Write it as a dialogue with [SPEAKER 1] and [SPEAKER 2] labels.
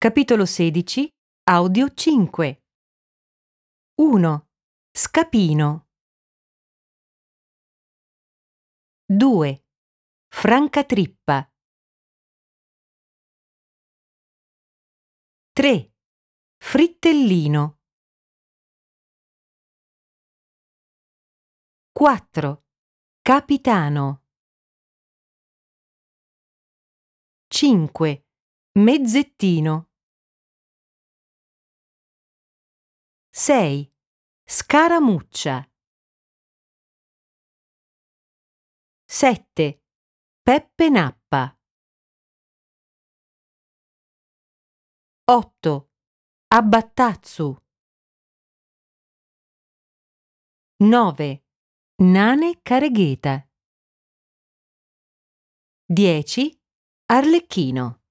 [SPEAKER 1] Capitolo 16, Audio 5. 1. Scapino. 2. Francatrippa. 3. Frittellino. 4. Capitano. 5. Mezzettino. 6. Scaramuccia. 7. Peppe Nappa. 8. Abbattazzu. 9. Nane Caregheta. 10. Arlecchino.